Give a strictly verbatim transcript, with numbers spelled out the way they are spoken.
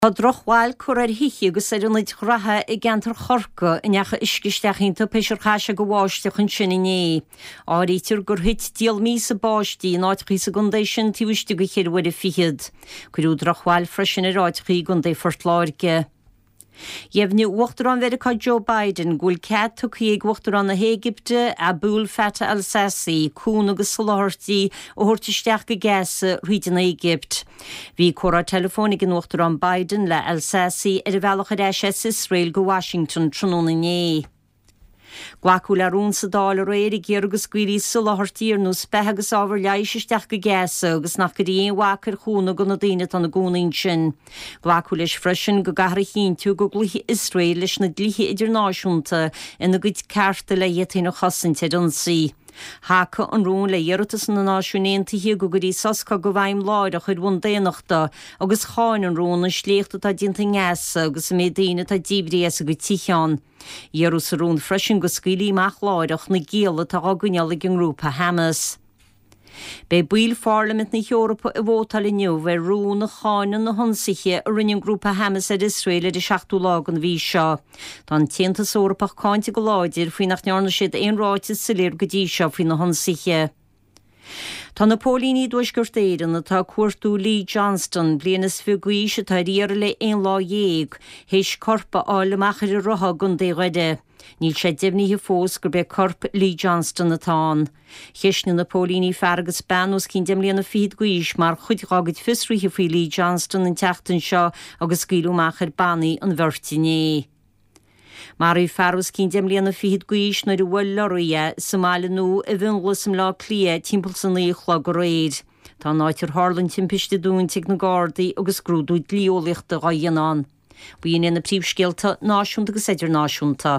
Tá drochháil chuir ar hiiche agus éúnaid chratha i gceantar chorca ineacha iscisteachínta peisir chaise go bháiste chun sinna né. Áítir gur hit díal mí sa báistí náidchaí sa gundéis sin tíhuiiste go chéirhfuir a fichiad, chuú drochháil freisin i ráidchaí gundé fortláirge. Jefni uachtarán Verica Joe Biden gúil cead tucaíag uachtarán na Hégipte a búil feta Alsace, cún agus soláirtí ó thuirtisteach go gasa riidir na Égypt. Bhí córa telefónig an uachtarán Biden le Alsace ar a bhealach ar eis Israel go Washington tróna né. Gwacu le rún sa dála réir i ggéir agus cuirí soláirtíar nó spethe agus ábhar leiisisteach go gasa agus nach go dtíon wacar chúna go na daine an na gúnaín sin. Gwacu leis freisin go gahra chinú go gluthe Israel leis na dlíthe idirnáisiúnta ina go cearta le dhétaí na chasainte donsaí. Háca an rún le dheartas na náisiúnéontaithe go gurí sasca go bhaim láir a chud bhain déanaachta agus cháin an rún na sléachta tá dínta ngeasa agus mé daine tá díbríasa go tícheán. Dhearús a rún freisin go scaoilí meach láireach na géala tá aguneala an grúpa Hamas. Bei buil Parliament na Eorpa i bhótal inniu bheith rún na cháinan na honsaithe a rinnean grúpa Hamas ar Israel ar i seachtú lágan bhí seo. Tá an tiantas Eorpach cáinte go láidir faoi nach nearna siad aon ráite sa léir go dtí seo faoi na honsaithe. Tá na pólíní dúisgurt éireann atá cuairtú Lee Johnston blianas fiúgaí se tá riar le aon lá dhéag, héis corpa áil amachar i rotha gun dé roide. Níl sé dimníthe fós gur be corp Lee Johnston atá. Cheisna na pólíní fergus banús cín dimlíanana fiad guis mar chuidgágad fisríthe faoi Lee Johnston an teachtain seo agus scaoilúmachar bannaí an bhirtiné. Mar í fergus cín dimlíanana fiad guis na bhfuil loraí Somália nó a bhinglasam lá clia timpeall san íochla go réid. Tá náitir Harlan timpiste dúntaigh na Gardaí agus grúdú dlíolaíochta a dhéanán. Bhíon ina príomhscéalta náisiúnta agus idirnáisiúnta.